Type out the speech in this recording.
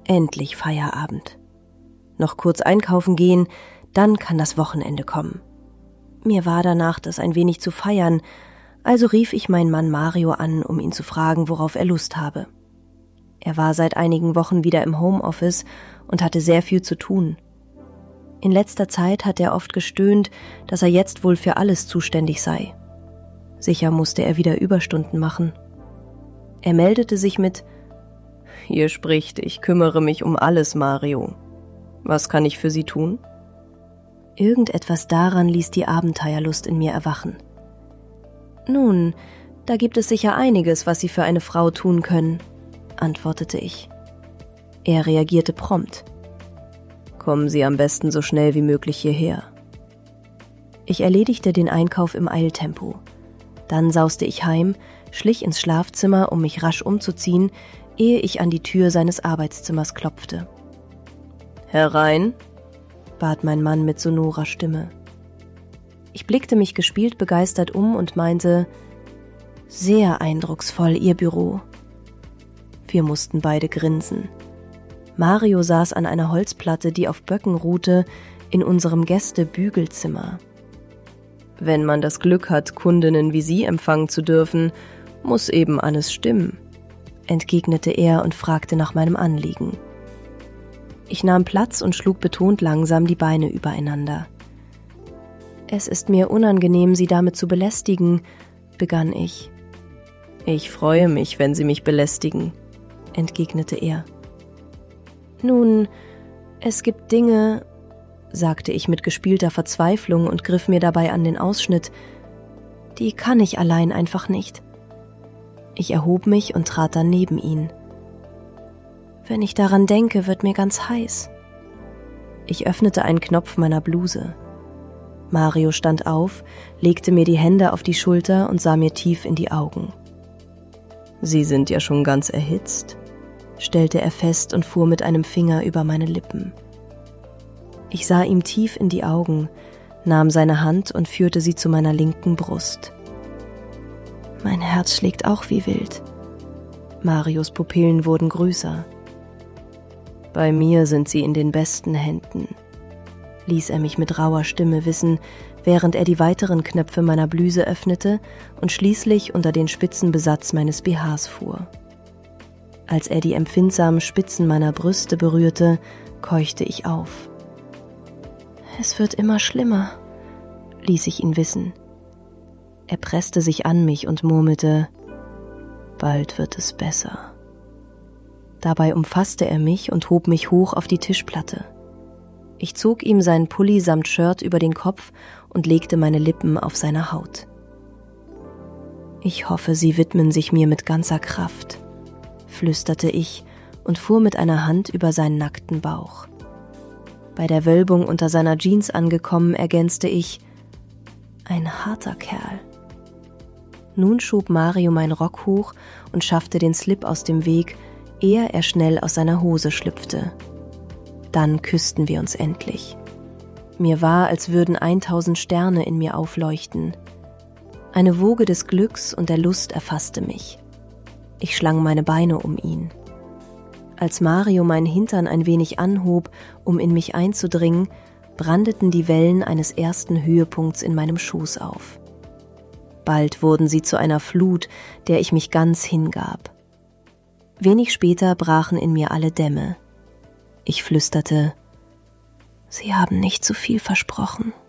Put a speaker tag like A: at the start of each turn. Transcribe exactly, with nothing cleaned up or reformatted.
A: Endlich Feierabend. Noch kurz einkaufen gehen, dann kann das Wochenende kommen. Mir war danach, das ein wenig zu feiern, also rief ich meinen Mann Mario an, um ihn zu fragen, worauf er Lust habe. Er war seit einigen Wochen wieder im Homeoffice und hatte sehr viel zu tun. In letzter Zeit hat er oft gestöhnt, dass er jetzt wohl für alles zuständig sei. Sicher musste er wieder Überstunden machen. Er meldete sich mit: »Hier spricht, ich kümmere mich um alles, Mario. Was kann ich für Sie tun?« Irgendetwas daran ließ die Abenteuerlust in mir erwachen. »Nun, da gibt es sicher einiges, was Sie für eine Frau tun können«, antwortete ich. Er reagierte prompt. »Kommen Sie am besten so schnell wie möglich hierher.« Ich erledigte den Einkauf im Eiltempo. Dann sauste ich heim, schlich ins Schlafzimmer, um mich rasch umzuziehen, ehe ich an die Tür seines Arbeitszimmers klopfte. »Herein«, bat mein Mann mit sonorer Stimme. Ich blickte mich gespielt begeistert um und meinte: »Sehr eindrucksvoll, Ihr Büro.« Wir mussten beide grinsen. Mario saß an einer Holzplatte, die auf Böcken ruhte, in unserem Gäste-Bügelzimmer. »Wenn man das Glück hat, Kundinnen wie Sie empfangen zu dürfen, muss eben alles stimmen«, entgegnete er und fragte nach meinem Anliegen. Ich nahm Platz und schlug betont langsam die Beine übereinander. »Es ist mir unangenehm, Sie damit zu belästigen«, begann ich. »Ich freue mich, wenn Sie mich belästigen«, entgegnete er. »Nun, es gibt Dinge«, sagte ich mit gespielter Verzweiflung und griff mir dabei an den Ausschnitt, »die kann ich allein einfach nicht.« Ich erhob mich und trat dann neben ihn. »Wenn ich daran denke, wird mir ganz heiß.« Ich öffnete einen Knopf meiner Bluse. Mario stand auf, legte mir die Hände auf die Schulter und sah mir tief in die Augen. »Sie sind ja schon ganz erhitzt«, stellte er fest und fuhr mit einem Finger über meine Lippen. Ich sah ihm tief in die Augen, nahm seine Hand und führte sie zu meiner linken Brust. Mein Herz schlägt auch wie wild. Marios Pupillen wurden größer. »Bei mir sind Sie in den besten Händen«, ließ er mich mit rauer Stimme wissen, während er die weiteren Knöpfe meiner Bluse öffnete und schließlich unter den spitzen Besatz meines B Hs fuhr. Als er die empfindsamen Spitzen meiner Brüste berührte, keuchte ich auf. »Es wird immer schlimmer«, ließ ich ihn wissen. Er presste sich an mich und murmelte: »Bald wird es besser.« Dabei umfasste er mich und hob mich hoch auf die Tischplatte. Ich zog ihm seinen Pulli samt Shirt über den Kopf und legte meine Lippen auf seine Haut. »Ich hoffe, Sie widmen sich mir mit ganzer Kraft«, flüsterte ich und fuhr mit einer Hand über seinen nackten Bauch. Bei der Wölbung unter seiner Jeans angekommen, ergänzte ich: »Ein harter Kerl.« Nun schob Mario meinen Rock hoch und schaffte den Slip aus dem Weg, ehe er schnell aus seiner Hose schlüpfte. Dann küssten wir uns endlich. Mir war, als würden eintausend Sterne in mir aufleuchten. Eine Woge des Glücks und der Lust erfasste mich. Ich schlang meine Beine um ihn. Als Mario meinen Hintern ein wenig anhob, um in mich einzudringen, brandeten die Wellen eines ersten Höhepunkts in meinem Schoß auf. Bald wurden sie zu einer Flut, der ich mich ganz hingab. Wenig später brachen in mir alle Dämme. Ich flüsterte: »Sie haben nicht zu viel versprochen.«